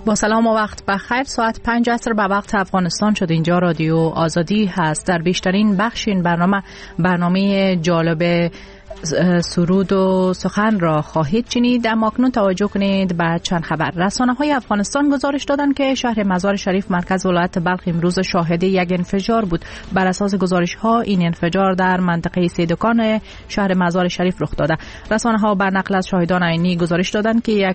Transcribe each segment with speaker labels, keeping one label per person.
Speaker 1: با سلام و وقت بخیر. ساعت 5 عصر به وقت افغانستان شد. اینجا رادیو آزادی هست. در بیشترین بخش این برنامه جالب سرود و سخن را خواهید شنید. اما اکنون توجه کنید به چند خبر. رسانه‌های افغانستان گزارش دادند که شهر مزار شریف مرکز ولایت بلخ امروز شاهد یک انفجار بود. بر اساس گزارش‌ها این انفجار در منطقه سیدکان شهر مزار شریف رخ داده. رسانه‌ها بر نقل از شاهدان عینی گزارش دادند که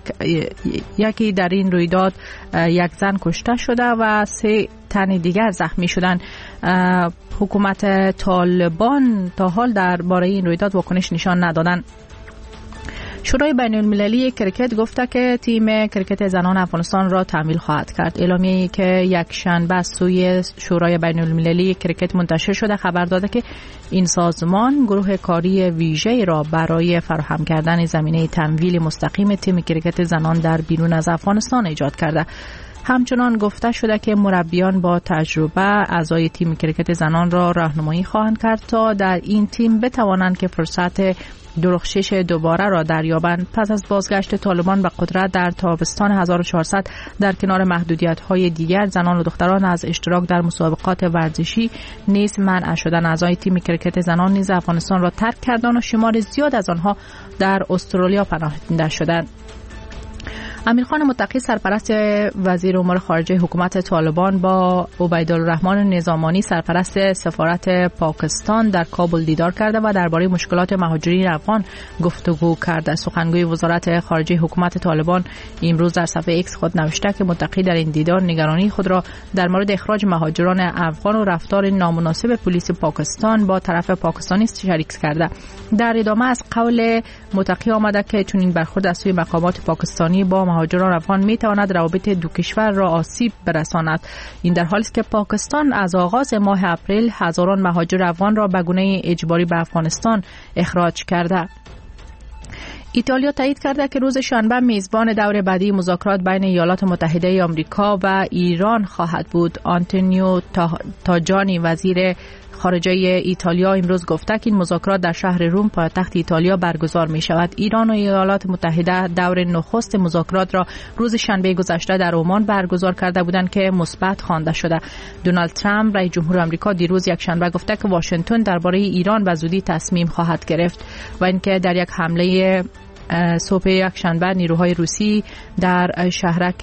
Speaker 1: یکی در این رویداد یک زن کشته شده و 3 تن دیگر زخمی شدند. حکومت طالبان تا حال درباره این رویداد واکنش نشان ندادند. شورای بین المللی کرکت گفته که تیم کرکت زنان افغانستان را تحمیل خواهد کرد. اعلامیه‌ای که یک شنبه از سوی شورای بین المللی کرکت منتشر شده خبر داده که این سازمان گروه کاری ویژه‌ای را برای فراهم کردن زمینه تمویل مستقیم تیم کرکت زنان در بیرون از افغانستان ایجاد کرده. همچنان گفته شده که مربیان با تجربه اعضای تیم کرکت زنان را راهنمایی خواهند کرد تا در این تیم بتوانند که فرصت درخشش دوباره را دریابند. پس از بازگشت طالبان به قدرت در تابستان 1400 در کنار محدودیت‌های دیگر زنان و دختران از اشتراک در مسابقات ورزشی نیز منع شدند. اعضای تیم کرکت زنان نیز افغانستان را ترک کردند و شمار زیاد از آنها در استرالیا پناهنده شدند. امیرخان متقی سرپرست وزیر امور خارجه حکومت طالبان با عبیدالرحمن نظامانی سرپرست سفارت پاکستان در کابل دیدار کرده و درباره مشکلات مهاجرین افغان گفتگو کرده. سخنگوی وزارت خارجه حکومت طالبان امروز در صفحه ایکس خود نوشته که متقی در این دیدار نگرانی خود را در مورد اخراج مهاجران افغان و رفتار نامناسب پلیس پاکستان با طرف پاکستانی شریک کرده. در ادامه از قول متقی آمده که چون این برخورد از سوی مقامات پاکستانی با مهاجران افغان می تواند روابط دو کشور را آسیب برساند. این در حالی است که پاکستان از آغاز ماه اپریل هزاران مهاجر افغان را به گونه اجباری به افغانستان اخراج کرده. ایتالیا تایید کرده که روز شنبه میزبان دور بعدی مذاکرات بین ایالات متحده آمریکا و ایران خواهد بود. آنتونیو تاجانی وزیر خارجه ایتالیا امروز گفته که این مذاکرات در شهر روم پایتخت ایتالیا برگزار می شود. ایران و ایالات متحده دور نخست مذاکرات را روز شنبه گذشته در عمان برگزار کرده بودند که مثبت خوانده شده. دونالد ترامپ رئیس جمهور آمریکا دیروز یک شنبه گفته که واشنگتن درباره ایران به زودی تصمیم خواهد گرفت و اینکه در یک حمله صبح یک شنبه نیروهای روسی در شهرک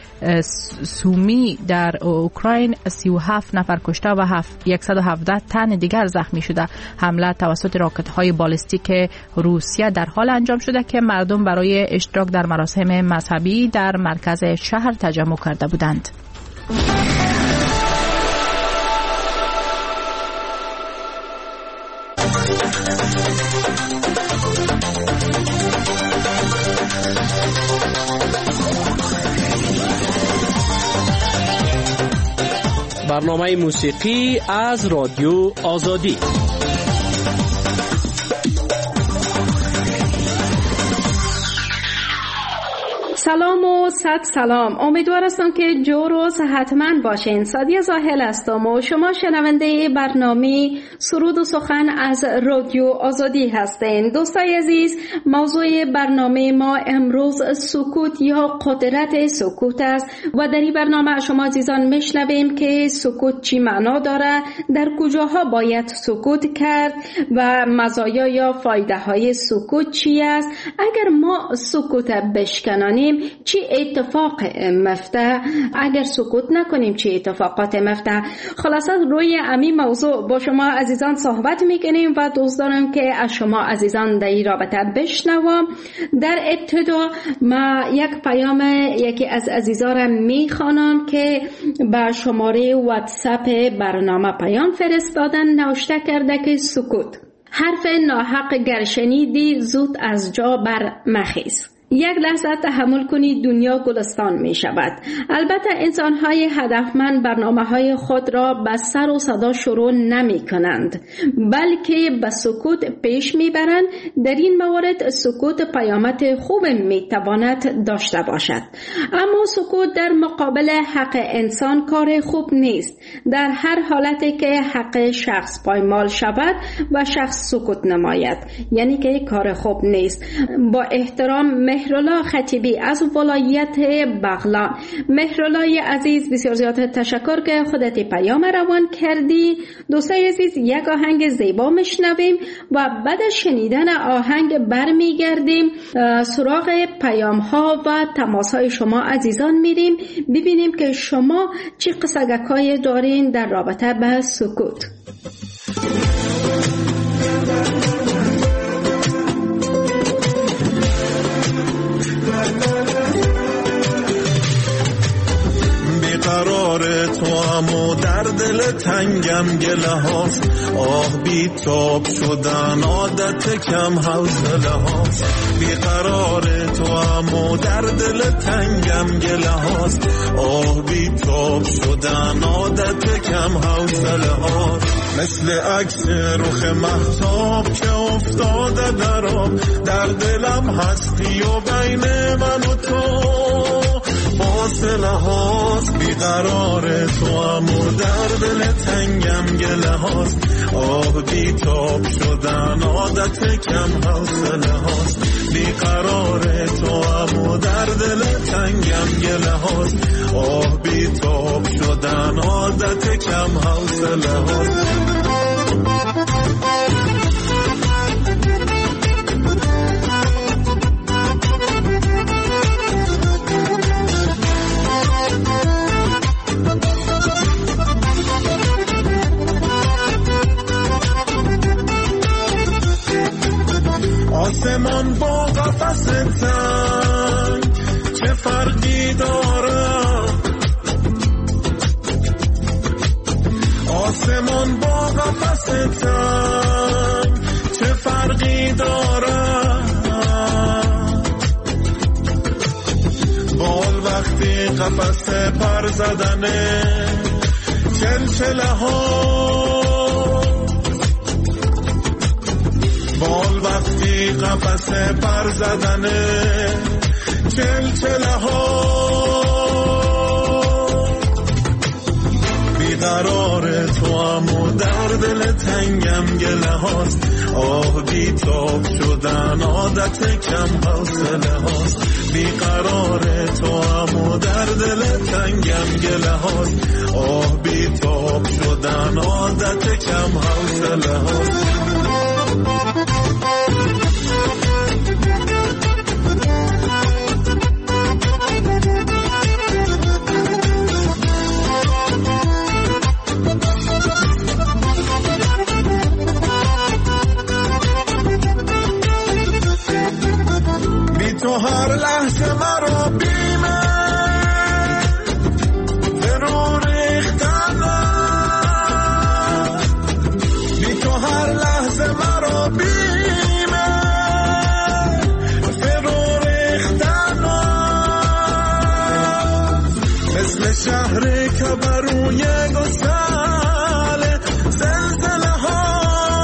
Speaker 1: سومی در اوکراین 37 نفر کشته و 117 تن دیگر زخمی شده. حمله توسط راکت‌های بالستیک روسیه در حال انجام شده که مردم برای اشتراک در مراسم مذهبی در مرکز شهر تجمع کرده بودند.
Speaker 2: برنامه موسیقی از رادیو آزادی.
Speaker 3: سلام و صد سلام. امیدوار هستم که جور و صحتمند باشین. سادیه زاهل هستم و شما شنونده برنامه سرود و سخن از رادیو آزادی هستین. دوستای عزیز، موضوع برنامه ما امروز سکوت یا قدرت سکوت است و در این برنامه شما عزیزان میشنویم که سکوت چی معنا داره، در کجاها باید سکوت کرد و مزایا یا فایده های سکوت چی است. اگر ما سکوت بشکنانیم چی اتفاق مفته، اگر سکوت نکنیم چی اتفاقات مفته. خلاصه روی همین موضوع با شما عزیزان صحبت میکنیم و دوست دارم که از شما عزیزان در این رابطه بشنوم. در ابتدا ما یک پیام یکی از عزیزان را میخوانم که به شماره واتساپ برنامه پیام فرستادن. نوشته کرده که سکوت، حرف ناحق گر شنیدی زود از جا بر مخیز. یک لحظه تحمل کنید، دنیا گلستان می شود. البته انسان‌های هدفمند برنامه‌های خود را به سر و صدا شروع نمی کنند، بلکه به سکوت پیش می برند. در این موارد سکوت پیامد خوب می تواند داشته باشد، اما سکوت در مقابل حق انسان کار خوب نیست. در هر حالتی که حق شخص پایمال شود و شخص سکوت نماید، یعنی که کار خوب نیست. با احترام مهرالله خطیبی از ولایت بغلان. مهرالله عزیز بسیار زیاد تشکر که خودت پیام روان کردی. دوستای عزیز یک آهنگ زیبا میشنویم و بعد از شنیدن آهنگ برمیگردیم سراغ پیام ها و تماس های شما عزیزان میریم ببینیم که شما چی قصگکای دارین در رابطه به سکوت.
Speaker 4: بیقرار تو امو در دل تنگم گله هاست، آه بی تاب شدن عادت کم حوصله هاست. بیقرار تو امو در دل تنگم گله هاست، آه بی تاب شدن عادت کم حوصله هاست. مثل عکس رخ مهتاب که افتاده در آب، در دلم هستی و بین من و تو فاصله هاست. بیقرار تو امو در دل تنگم گله هاست، آه بی تاب شدن عادت کم حوصله هاست. بیقرار تو امو در دل تنگم گله هاست، آه بی تاب شدن عادت کم حوصله هاست. آسمان با قفس تنگ چه فرقی داره؟ آسمان با قفس تنگ چه فرقی داره؟ بال وقتی قفس پر زدنه چلچله ها، بال وقتی قفس پر زدنه چلچله ها. بیقرار تو امو در دل تنگم گله هاست، آه بی تاب شدن عادت کم حوصله هاست. بیقرار تو امو در دل تنگم گله هاست، آه بی تاب شدن عادت کم حوصله هاست. تو هر لحظه مرا بیمه فرو ریختنه، بی تو هر لحظه مرا بیمه فرو ریختنه. مثل شهری که بروی گسل زلزله ها،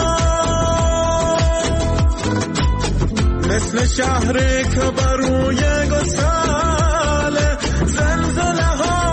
Speaker 4: مثل شهری که بروی گسل زلزله ها.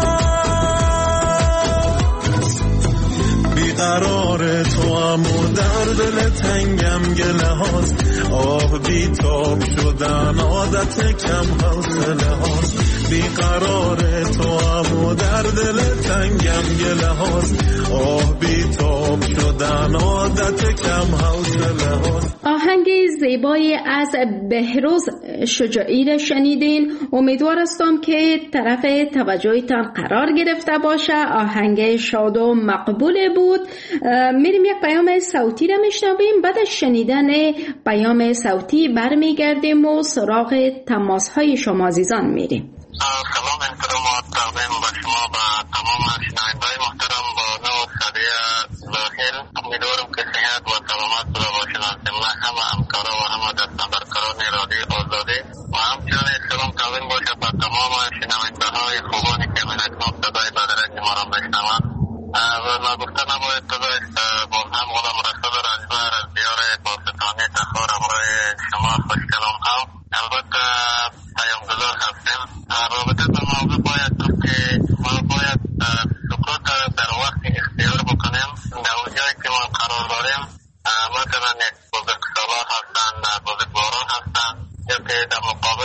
Speaker 4: بیقرار تو امو در دل تنگم گله هاست، آه بی تاب شدن عادت کم حوصله هاست. بیقرار تو امو در دل تنگم گله هاست، آه بی تاب شدن عادت کم حوصله هاست.
Speaker 3: آهنگ زیبای از بهروز شجاعی را شنیدین. امیدوار هستم که طرف توجهتان قرار گرفته باشه. آهنگ شاد و مقبول بود. میریم یک پیام صوتی را میشنویم. بعد از شنیدن پیام صوتی برمیگردیم و سراغ تماس های شما عزیزان میریم.
Speaker 5: سلام احترامات تقدیم به شما و تمام شنوندگان محترم با نو صدیه ظاهر. امیدوارم که صحت و سلامت را باشین. من همه همکارا و همه دستاندرکاران رادیو آزادی و همچنین سلام تقدیم باشد به تمام شنونده‌های خوبانی که من اکنون صدای بدرنگ ما را میشنوند. و نگفته نباید صدای با هم غلام رسول رجبر از دیار پاکستانی تخار همراه شما خوشکلام هم البته پیامگذار هستیم. رابطه به موضوع باید که ما باید سکوت در وقت اختیار بکنیم. در جایی که ما قرار داریم مثلا یک بزرگسالار هستن، بزرگواران هستن یا که در مقابل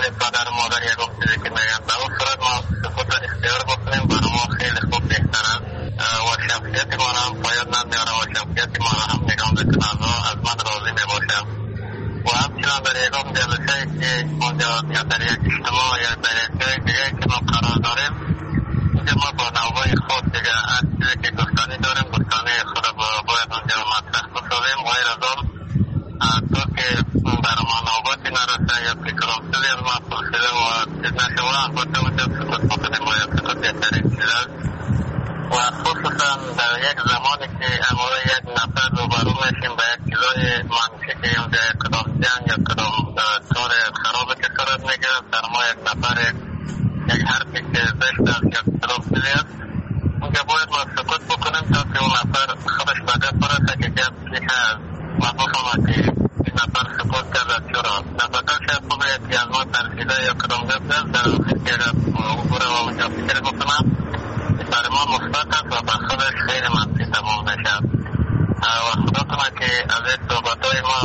Speaker 5: بکنن و از من راضی می باشم. و همچنان در یکم جلسه که اونجا یا در یک اجتماع یا در یک جای دیگه که ما قرار داریم، اینجا ما با نوبای خود دیگه از چیزی که گفتانی داریم گفتانی خود باید اونجا مطرح بسازیم. غیر از آن تو که بر ما نوباتی نرسه یا فکرام سوی از ما پرسیده و چیز نشوه البته اونجا سکوت بکنیم و یا سکوت بهترین چیز است. و خصوصا در یک زمانی که امروز یک نفر روبرو میشیم به یک چیزای منفی که اونجا کدام جنگ یا کدام طور خرابه که صورت میگیره در ما یک نفر یک حرفی که زشت است یا کدام چیزی است، اونجا باید ما سکوت بکنیم تا که اون نفر خودش به گپ برسه که گپ چی هست و بفهمه که این نفر سکوت کرده چرا. نفر شاید خوبه که از ما ترسیده یا کدام گپ است در آخر که او بره و اونجا فکر بکنم برای ما مثبت است و بر خودش خیلی منفی تمام نشد. و خدا کنه که از این صحبتهای ما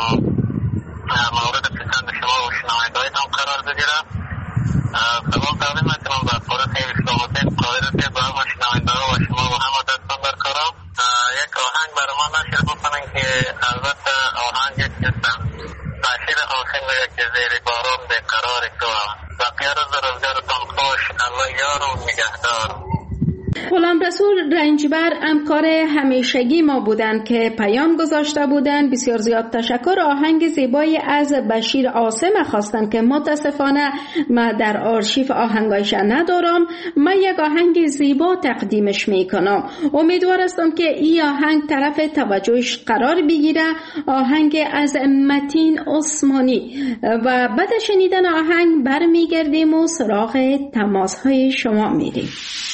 Speaker 5: مورد پسند شما و شنونده‌های هم قرار بگیره. سلام تقدیم میکنم به فارغ اسلام الدین قاهره با همه شنونده‌ها و شما و همه دستان در کارم. یک آهنگ برای ما نشر بکنن که البته آهنگی که تأثیر آسین میگه که زیر باران بیقرار تو بقیه روز روزگارتان خوش، الله یار و نگهدار.
Speaker 3: غلام رسول رنجبر همکار همیشگی ما بودند که پیام گذاشته بودند. بسیار زیاد تشکر. آهنگ زیبایی از بشیر عاصم خواستند که متاسفانه ما در آرشیف آهنگایش ندارم. من یک آهنگ زیبا تقدیمش میکنم. امیدوار هستم که این آهنگ طرف توجهش قرار بگیره. آهنگ از متین عثمانی. و بعد شنیدن آهنگ برمیگردیم و سراغ تماس های شما میریم.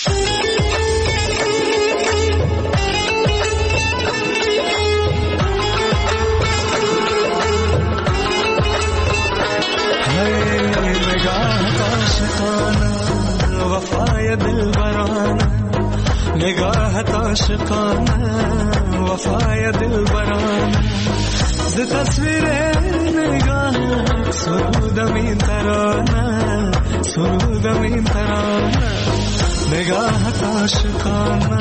Speaker 6: वफाय दिल बराना निगाहत आशिकाना वफाय दिल बराना ज़ तस्वीरे निगाह सुरूद में तराना निगाहत आशिकाना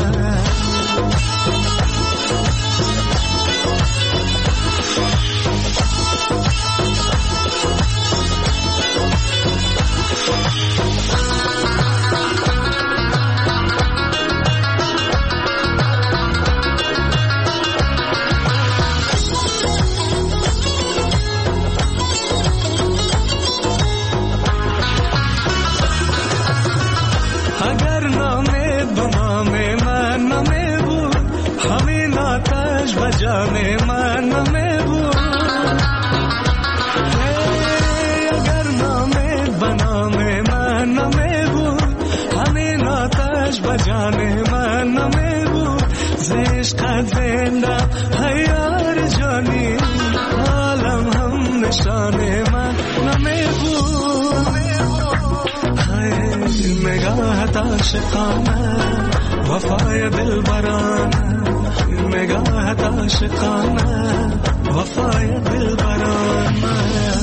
Speaker 6: बजाने मन में वो अगर नामे बना में मन में वो हमें नाताश बजाने मन में वो ज़ेश का ज़ेंदा है यार जानी आलम हम निशाने मन में वो है निगाहत आशिकाना वफाय दिल बराना निगाहत आशिकाना वफाय दिल बराना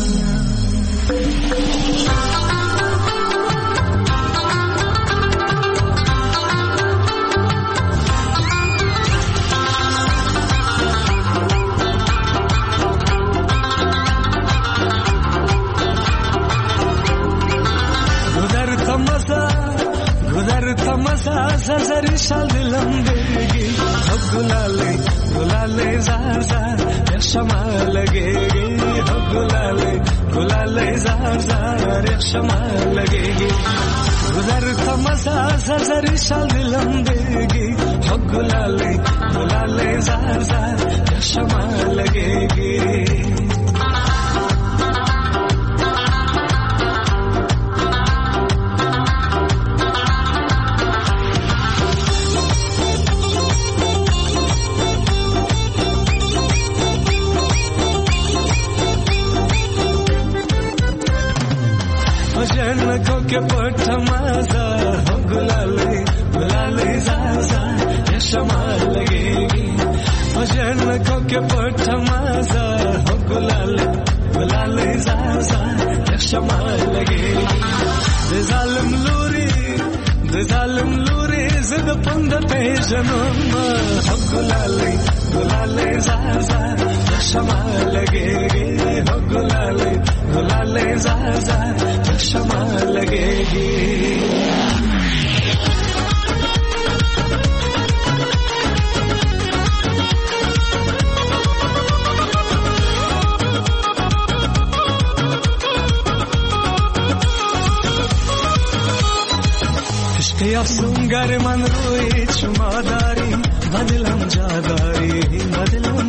Speaker 6: गुजरता मसा सजरी शाल दिलम देगी अब गुलाले गुलाले जार जार एक शमा लगेगी अब गुलाले गुलाले जार जार एक शमा लगेगी गुजरता मसा सजरी शाल दिलम देगी अब गुलाले गुलाले जार जार एक शमा लगेगी जन्नतों के पट मजा हो गुलाले गुलाले ज़ाज़ा ये शमा लगेगी जन्नतों के पट मजा हो गुलाले गुलाले ज़ाज़ा ये शमा लगेगी दे जालिम लूरी ज़िद पंद पे जन्म हो गुलाले गुलाले जार जार चश्मा लगेगी हो गुलाले जार जार चश्मा लगेगी अफसूंगर मन रोए चुमादारी बदलम जादारी बदलम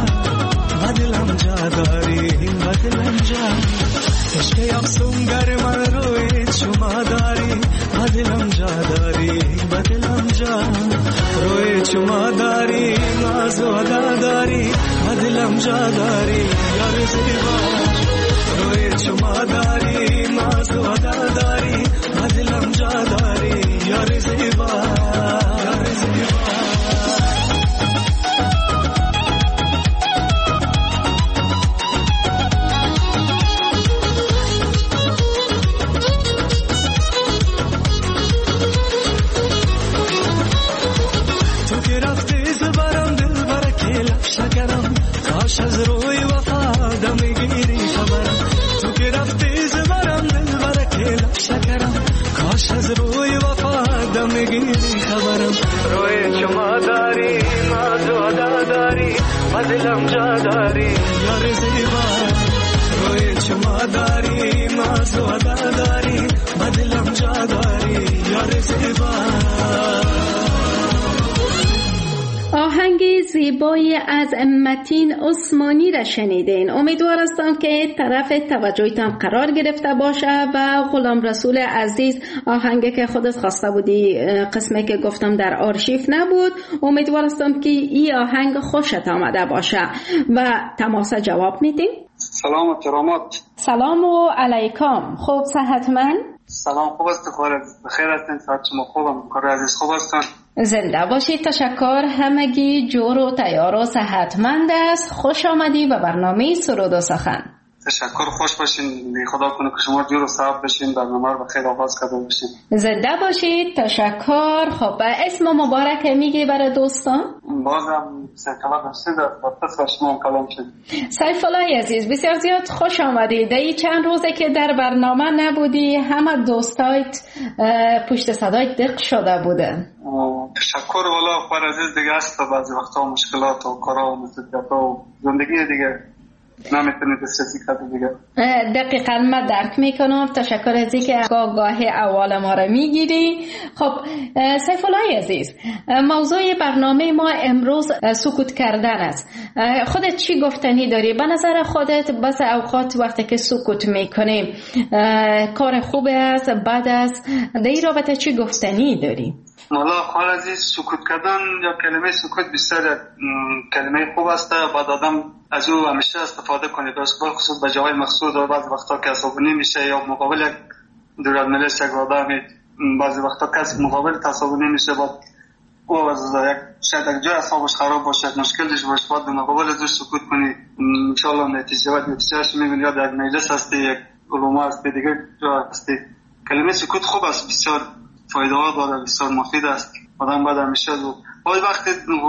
Speaker 6: जादारी बदलम जा इश्क़े अफसूंगर मन रोए चुमादारी बदलम जादारी बदलम जा रोए चुमादारी नाज़ो अदादारी बदलम जादारी यार ज़िबा रोए चुमादारी नाज़ो अदादारी बदलम जादारी यार ज़िबा تو که رفتی زبرم دل برکه لفشه کرم کاش از روی وفا دم گیری خبرم تو که رفتی زبرم دل برکه لفشه کرم کاش از روی وفا دم گیری خبرم روی شما داری نازو عداداری بدلم جاداری یار زیبا روی شما داری نازو عداداری بدلم جاداری یار زیبا
Speaker 3: آهنگ زیبایی از متین عثمانی را شنیدین. امیدوار هستم که طرف توجهتان قرار گرفته باشه و غلام رسول عزیز آهنگی که خودت خواسته بودی قسمی که گفتم در آرشیو نبود. امیدوار هستم که این آهنگ خوشت آمده باشه و تماس جواب میدیم.
Speaker 7: سلام و کرامات.
Speaker 3: سلام و علیکم. خوب صحتمند؟
Speaker 7: سلام خوب است خالد بخیر هستین صحت شما خوبم کار عزیز خوب هستن
Speaker 3: زنده باشید تشکر همگی جور و تیار و صحتمند است خوش آمدی به برنامه سرود و سخن
Speaker 7: تشکر خوش باشین خدا کنه که شما جور و صحت باشین برنامه رو بخیر آغاز کرده باشین
Speaker 3: زنده باشید تشکر خب اسم مبارک میگی برای دوستان
Speaker 7: بازم سیفالله رشید با شما کلام شد
Speaker 3: سیفالله عزیز بسیار زیاد خوش آمدی در این چند روزه که در برنامه نبودی همه دوستایت پشت صدایت دق شده بوده
Speaker 7: تشکر والا خوار عزیز دیگه است بعضی وقتا مشکلات و کارا و مسئولیت و زندگی دیگه نمیتونی دسترسی کرده دیگه
Speaker 3: دقیقاً من درک میکنم تشکر از اینکه گاه اول ما را میگیری خب سیفالله عزیز موضوع برنامه ما امروز سکوت کردن است خودت چی گفتنی داری به نظر خودت بس اوقات وقتی که سکوت میکنیم کار خوب است بد است در این رابطه چی گفتنی داری
Speaker 7: والا خواهر عزیز سکوت کردن یا کلمه سکوت بسیار کلمه خوب است بعد آدم از او همیشه استفاده کنه خصوص به جای مخصوص و بعضی وقتا که عصبانی میشه یا مقابل یک دورالملس یک آدمی بعضی وقتا کسی مقابل عصبانی میشه بعد او از شاید یک جای اعصابش خراب باشه مشکلش باشه بعد مقابل ازش سکوت کنی انشالله نتیجهش میبینی یا در مجلس هستی یک علما هستی دیگه جا هستی کلمه سکوت خوب است بسیار فایده ها داره بسیار مفید است آدم باید همیشه باید وقتی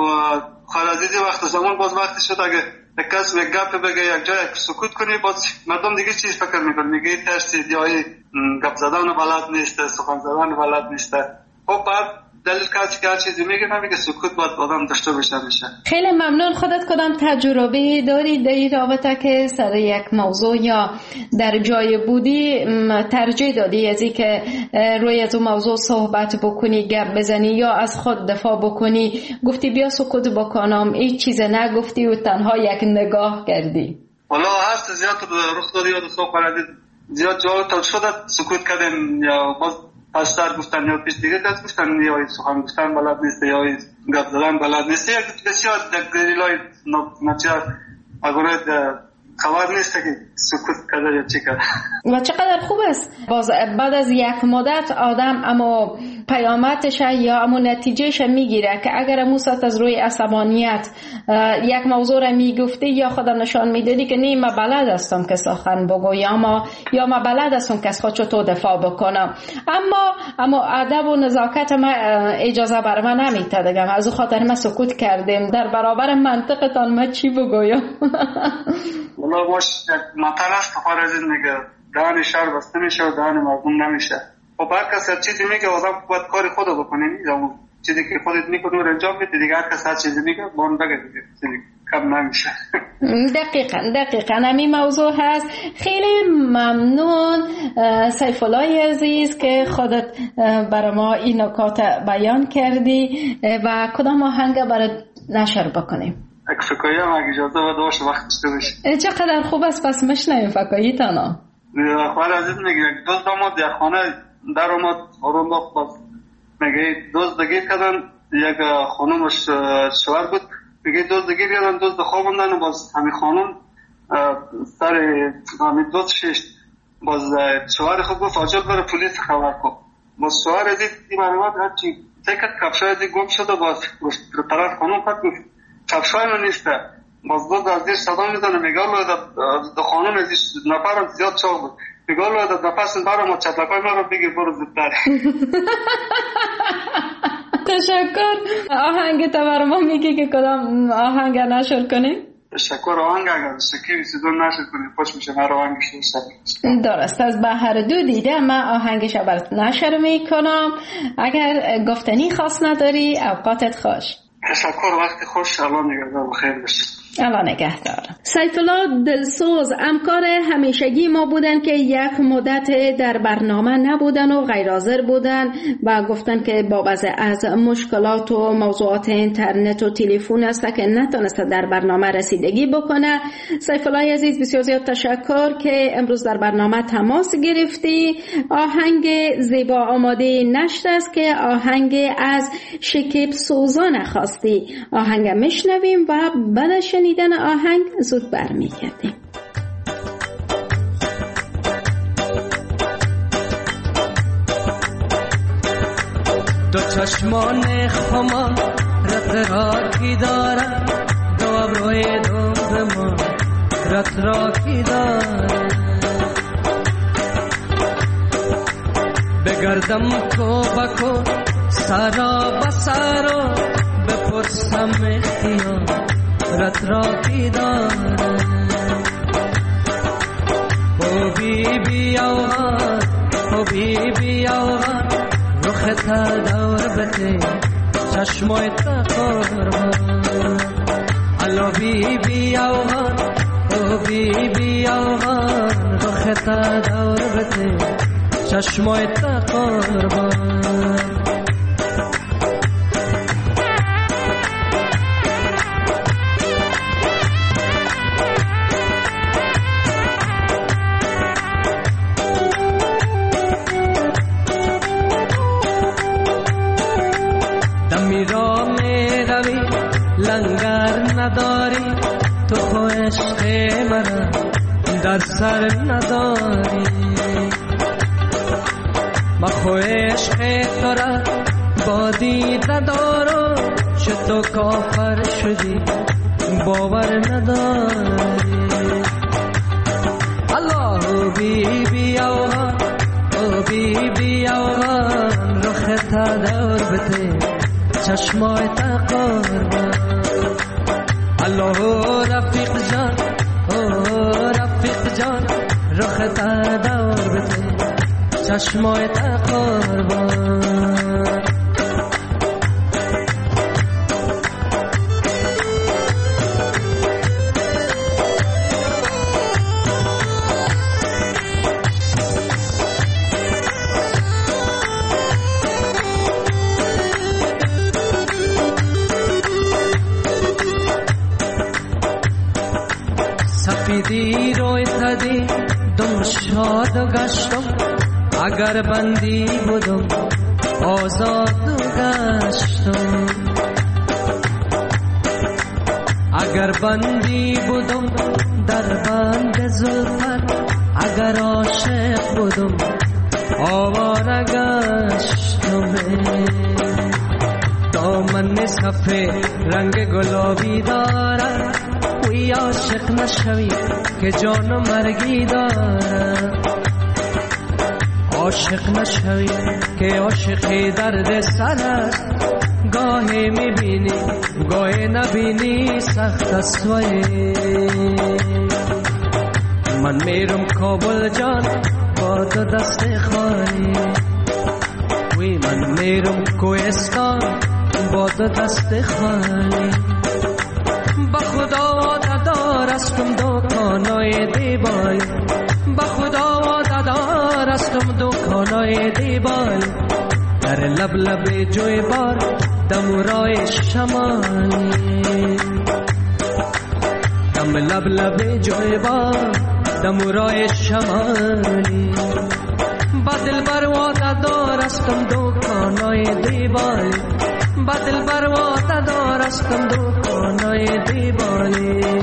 Speaker 7: خالدیدی وقت زمان باز وقتی شد اگه یک کس یک گپ بگه یک جای سکوت کنی باز مردم دیگه چیز فکر میکنه میگه ترسید یا گپ زدن بلد نیست سخن زدن بلد نیست خب بعد دلیل کسی که هر چیزی میگه نمیگه سکوت باید آدم داشته بشه میشه
Speaker 3: خیلی ممنون خودت کدام تجربه داری در این رابطه که سر یک موضوع یا در جای بودی ترجیح دادی از این که روی از اون موضوع صحبت بکنی گپ بزنی یا از خود دفاع بکنی گفتی بیا سکوت بکنم این چیز نگفتی و تنها یک نگاه کردی
Speaker 7: والا هست زیاد رخ دادی یا صحبت زیاد جا تا شده سکوت کردن یا باز پستر گفتن یا پیش دیگه دست گفتن یا سخن گفتن بلد نیست یا گپ زدن بلد نیست یک بسیار دلیلای نچار اگر خبر نیست که سکوت کرده یا چی کرده.
Speaker 3: و چقدر خوب است باز بعد از یک مدت آدم اما پیامدش یا اما نتیجهش میگیره که اگر امو ساعت از روی عصبانیت یک موضوع را میگفتی یا خودم نشان میدادی که نه من بلد هستم که سخن بگو یا من بلد هستم که از خود چطور دفاع بکنم، اما ادب و نزاکت ما اجازه بر من نمیده دیگه. از او خاطر ما سکوت کردیم در برابر منطقتان ما چی بگویم.
Speaker 7: والله باش مطلع است خواهر از این میگه دهن شهر بسته میشه و دهن مردم نمیشه. خب هر کس هر چیزی میگه آدم باید کاری خودو بکنه، چیزی که خودت میکنی رو انجام بدی دیگه. هر کس هر چیزی میگه بان بگه دیگه چیزی کم نمیشه.
Speaker 3: دقیقاً همین موضوع هست. خیلی ممنون سیف الله عزیز که خودت برای ما این نکات بیان کردی و کدام آهنگ برای نشر بکنیم؟
Speaker 7: فکایی هم اگه اجازه بده باشه وقت داشته باشه.
Speaker 3: چقدر خوب است پس مشنویم فکایی تانا.
Speaker 7: خواهر عزیز میگه دوست داماد یک خانه در اومد آروم باز میگه دزدگیر کردن، یک خانومش شوهر بود، میگه دزدگیر کردن دزد خوابوندن و باز همین خانوم سر همین دزد ششت باز شوهر خود گفت آجل بره پلیس خبر کن. باز شوهر عزیز این معلومات هرچی تکت کفشای عزیز گم شد و باز طرف خانوم پت گفت کفشای من نیسته. باز دزد از زیر صدا میزنه میگه الله خانوم عزیز نفرم زیاد چاق بود، میگه الله نفس برام و چطلقای من رو بگیر برو زودتر.
Speaker 3: تشکر. آهنگ تا برای ما میگی که کدام آهنگ نشر کنیم؟
Speaker 7: تشکر. آهنگ اگر شکی سیدون نشر کنیم خوش میشه. من آهنگش رو
Speaker 3: درست از بحر دو دیده من آهنگش برات نشر میکنم. اگر گفتنی خاص نداری اوقاتت خوش.
Speaker 7: تشکر. وقت خوش. الان نگهدار بخیر باشید.
Speaker 3: الله نگهدار. سیف الله دلسوز همکار همیشگی ما بودن که یک مدت در برنامه نبودن و غیر حاضر بودن و گفتن که بابت از مشکلات و موضوعات اینترنت و تلفن است که نتونست در برنامه رسیدگی بکنه. سیف الله عزیز بسیار زیاد تشکر که امروز در برنامه تماس گرفتی. آهنگ زیبا آماده نشر است که آهنگ از شکیب سوزان خواستی. آهنگ میشنویم و بعد شنیدن آهنگ زود برمیگردیم.
Speaker 6: دو چشمان خما رتراکی دارن، دو ابروی دو ما رتراکی دارن. بگردم کو بکو سرا بسارو بپرسم اختیار رتراکی دارن. او بی بی اوغان، او بی بی اوغان، رخ تا دور بده چشمای تا قربان. الو بی بی اوغان، او بی بی اوغان، رخ تا دور بده چشمای تا قربان. لنگر نداری تو خو عشق مرا در سر نداری. ما خو عشق تو را با دیده دارو چه تو کافر شدی باور نداری. الله بی بی اوغان، او بی بی اوغان، رخ تا دور بده چشمای تا قربان. الله رفیق جان، او رفیق جان، رخ تا دور بده چشمای تا قربان. سفیدی روی تدی دم شاد گشتم، اگر بندی بودم آزاد گشتم. اگر بندی بودم در کف رنگ گلابی دارد وی عاشق نشوی که جان و مرگی دارد عاشق نشوی که عاشقی درد سر است گاهی میبینی گاهی نبینی سخت است وی من میرم کابل جان با تو دست خالی وی من میرم کوهستان با تو دست خالی با خدا وعده دارستم دکانای دیبای با خدا وعده دارستم دکانای دیبای در لب لب جوی بار دمورای شمالی دم لب لب جوی بار دمورای شمالی با دل بر وعده دارستم دکانای دیبای با دل بر وعده دارستم دکانای دیبای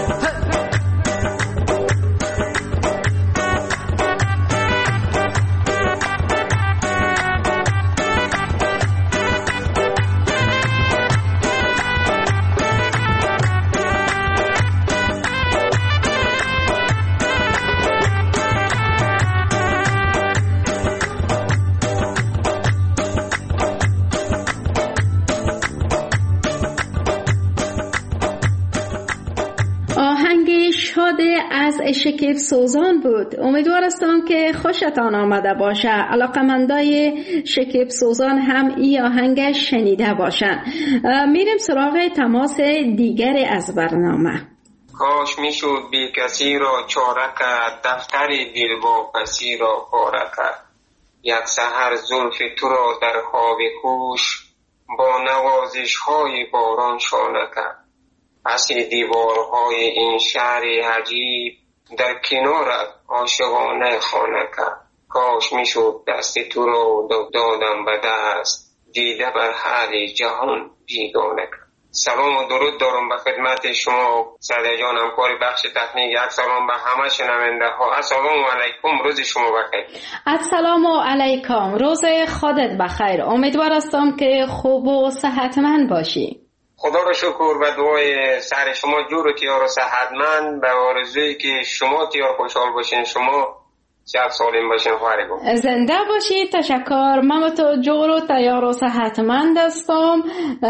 Speaker 3: از شکیب سوزان بود. امیدوارم که خوشتان آمده باشه. علاقمندای شکیب سوزان هم این آهنگ شنیده باشن. میریم سراغ تماس دیگر از برنامه.
Speaker 8: کاش میشد بی کسی را چاره کرد، دفتر دل واپسی را پاره کرد. یک سحر زلف تو را در خواب کوش با نوازش های باران شانه کرد. پس دیوارهای این شهر عجیب در کنارت عاشقانه خانه کرد. کاش میشد دست تو را دادم به دست، دیده بر حال جهان بیگانه کرد. سلام و درود دارم به خدمت شما سعدی جان، همکار بخش تکنیک. یک سلام به همه شنونده ها. السلام علیکم، روز شما بخیر.
Speaker 3: السلام علیکم، روز خودت بخیر. امیدوارم که خوب و صحتمند باشی.
Speaker 8: خدا را شکر و دعای سر شما جور و تیار و صحتمند، به آرزویی که شما تیار خوشحال باشین، شما صحت سالم باشین. خواهرگو
Speaker 3: زنده باشی. تشکر. من تو جور و تیار و صحتمند هستم.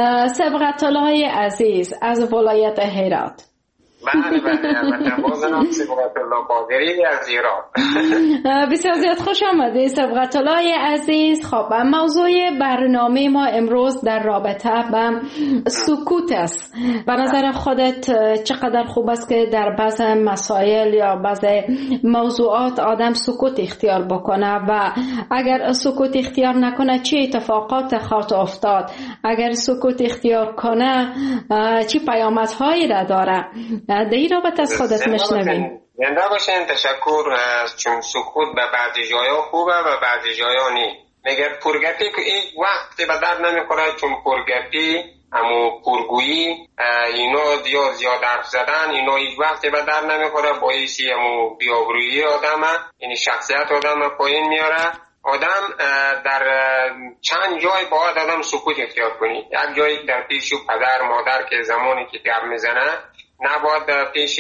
Speaker 3: سبقت الله عزیز از ولایت هرات.
Speaker 8: بله البته بازنام سبقت الله قادری از ایران.
Speaker 3: بسیار زیاد خوش آمدید سبقت الله عزیز. خب موضوع برنامه ما امروز در رابطه با سکوت است. به نظر خودت چقدر خوب است که در بعض مسائل یا بعض موضوعات آدم سکوت اختیار بکنه و اگر سکوت اختیار نکنه چه اتفاقات خواهد افتاد؟ اگر سکوت اختیار کنه چه پیامدهایی را داره؟ در این رابطه از خودت مشنویم.
Speaker 8: زنده باشین. تشکر. چون سکوت به بعضی جایا خوبه و بعضی جایا نی. مگر پرگپی که این وقتی به درد نمیخوره، چون پرگپی همو پرگویی اینا یا زیاد حرف زدن اینا هیچ وقتی به درد نمیخوره، باعثی همو بیابرویی آدمه، یعنی شخصیت آدم پایین میاره. آدم در چند جای باید آدم سکوت اختیار کنی. یک جایی در پیش پدر مادر که زمانی که گپ میزنه نباید پیش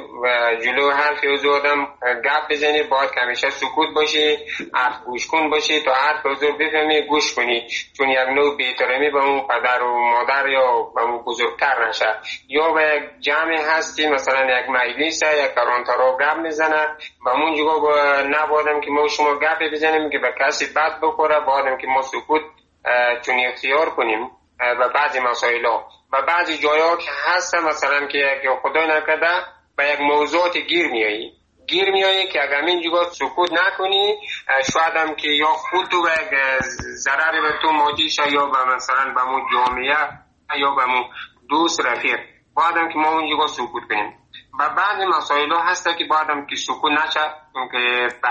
Speaker 8: جلو حرف حضور آدم گپ بزنی، باید همیشه سکوت باشی، حرف گوش کن باشی تا حرف حضور بفهمی گوش کنی، چون یک نوع بی‌احترامی به اون پدر و مادر یا به اون بزرگتر نشه. یا به یک جمع هستی، مثلا یک مجلس یک کلانترا گپ میزنه، به اون جگاه نبایدم که ما شما گپ بزنیم که به کسی بد بخوره، بایدم که ما سکوت چون اختیار کنیم و بعضی مسائل ها و بعضی جایا که هست مثلا که خدای نکرده به یک موضوعات گیر میایی که اگر این جگاه سکوت نکنی شاید هم که یا خود تو به یک ضرر به تو مادی شه، یا به مثلا به مون جامعه یا به مون دوست رفیق، باید هم که ما اون جگاه سکوت کنیم. و بعضی مسائل ها هست که باید هم که سکوت نشه، چون که به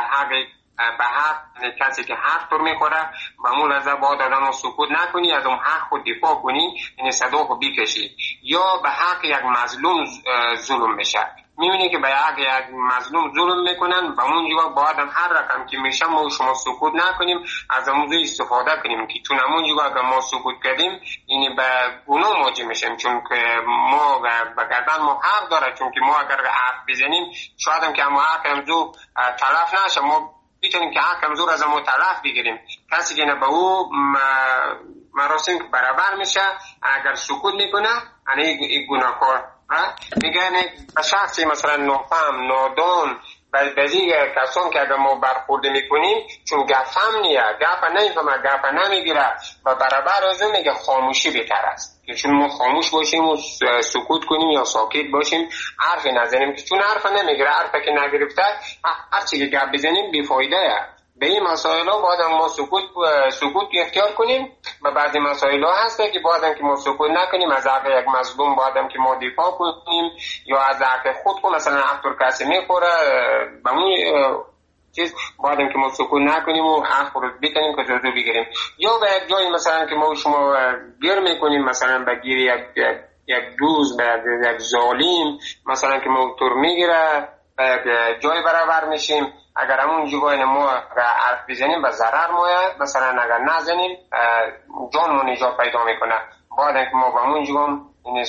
Speaker 8: حق کسی که حق طور میخوره به اون لحظه باید آدم سکوت نکنی، از اون حق خود دفاع کنی، یعنی صدا خود بکشی. یا به حق یک مظلوم ظلم بشه، میبینی که به یک مظلوم ظلم میکنن، به اون جواب باید هر رقم که میشه ما شما سکوت نکنیم، از موضوع استفاده کنیم که چون همون جواب اگر ما سکوت کردیم این به گناه مواجه میشیم، چون که ما به گردن ما حق داره، چون که ما اگر حرف بزنیم شاید هم که ما حق امزو تلف نشه، ما میتونیم که حق امزو از ما تلف بگیریم. کسی که به او مراسم برابر میشه اگر سکوت میکنه این گناهکار میگن به شخصی مثلا نافهم نادان بعضی کسان که اگر ما برخورده میکنیم چون گفهم نیه گپ نمیفهمه گپ نمیگیره و برابر از اون میگه خاموشی بهتر است، که چون ما خاموش باشیم و سکوت کنیم یا ساکت باشیم حرفی نزنیم، که چون حرف نمیگیره حرفی که نگرفته هر چی که گپ بزنیم بیفایده. به این مسائل ها باید ما سکوت اختیار کنیم و بعضی مسائل ها هست که باید که ما سکوت نکنیم، از حق یک مظلوم باید که ما دفاع کنیم یا از حق خود کو مثلا حق کسی میخوره به اون چیز باید که ما سکوت نکنیم و حق رو بکنیم که جزو بگیریم، یا به یک جایی مثلا که ما شما گیر میکنیم مثلا به گیر یک دوز به یک ظالم مثلا که ما تور میگیره به یک جای برابر میشیم، اگر همون جوای ما حرف بزنیم به ضرر مایه، مثلا اگر نزنیم جانمون نجات پیدا میکنه. باید که ما به همون جوام این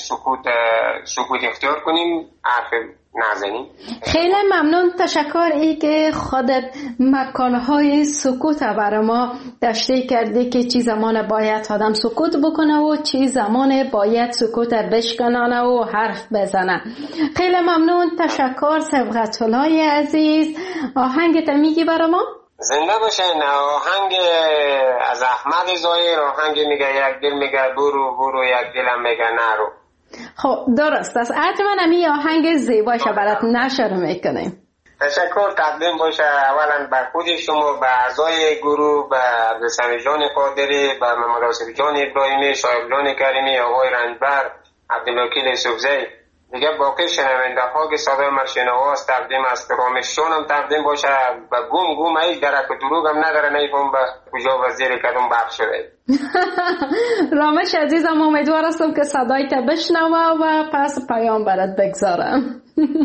Speaker 8: سکوت اختیار کنیم، حرف نزنیم.
Speaker 3: خیلی ممنون، تشکر ای که خودت مکانهای سکوت برای ما تشریح کردی که چی زمان باید آدم سکوت بکنه و چی زمان باید سکوت بشکنانه و حرف بزنه. خیلی ممنون، تشکر سبقت الله عزیز. آهنگت میگی برای ما؟
Speaker 8: زنده باشین. آهنگ از احمد ظاهر، آهنگ میگه یک دل میگه برو یک دلم میگه نرو.
Speaker 3: خب درست است، حتما همی آهنگ زیباشه برات نشر میکنیم.
Speaker 8: تشکر تقدیم باشه اولا بر خود شما، به اعضای گروه، به عبدالسمی جان قادری، به محمد آصف جان ابراهیمی، شایب جان کریمی، آقای رنجبر، عبدالوکیل یوسفزی، دیگه باقی شنونده ها که صدای مرشنواز تقدیم است، رامششون هم تقدیم باشه، و گم هیچ درک و دروغ هم نداره، نیفهم به کجا و زیر کدوم بخش شده.
Speaker 3: رامش عزیزم امیدوار هستم که صدای تا بشنوه و پس پیام برات بگذارم.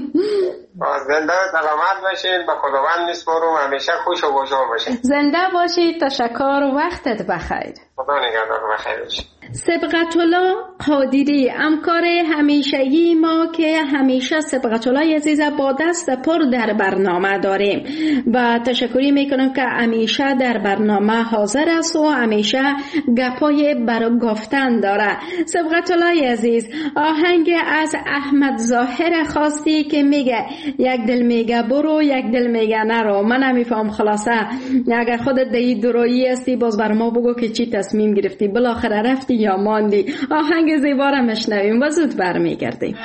Speaker 8: زنده سلامت باشید، به خداوند میسپارم، همیشه خوش و خوشحال باشید.
Speaker 3: زنده باشید، تشکر، وقتت بخیر.
Speaker 8: خدا نگهدار، بخیر باشید.
Speaker 3: سبقت الله قادری همکار همیشگی ما که همیشه سبقت الله عزیز با دست پر در برنامه داریم و تشکری میکنم که همیشه در برنامه حاضر است و همیشه گپای برای گفتن داره. سبقت الله عزیز، آهنگ از احمد ظاهر خواستی که میگه یک دل میگه برو یک دل میگه نرو. من نمیفهم خلاصه اگر خودت دی درایی هستی باز بر ما بگو که چی تصمیم گرفتی، بالاخره رفتی یا ماندی. آهنگ زیبا را مشنویم و زود برمیگردیم.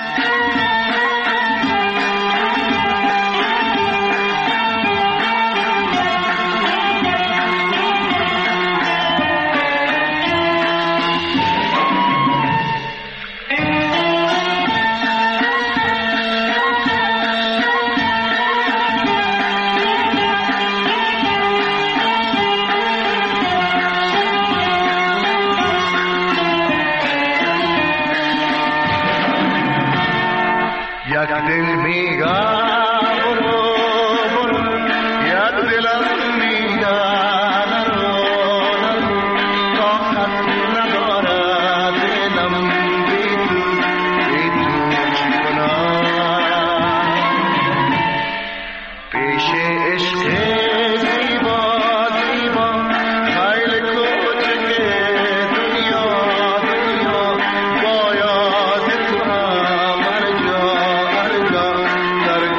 Speaker 9: در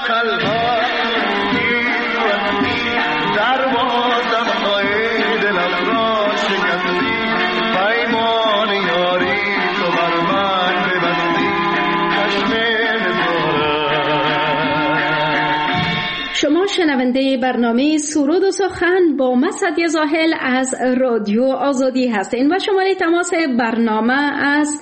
Speaker 3: شما شنونده برنامه سرود و سخن با من سعدیه زاهل از رادیو آزادی هستین و شماره تماس برنامه از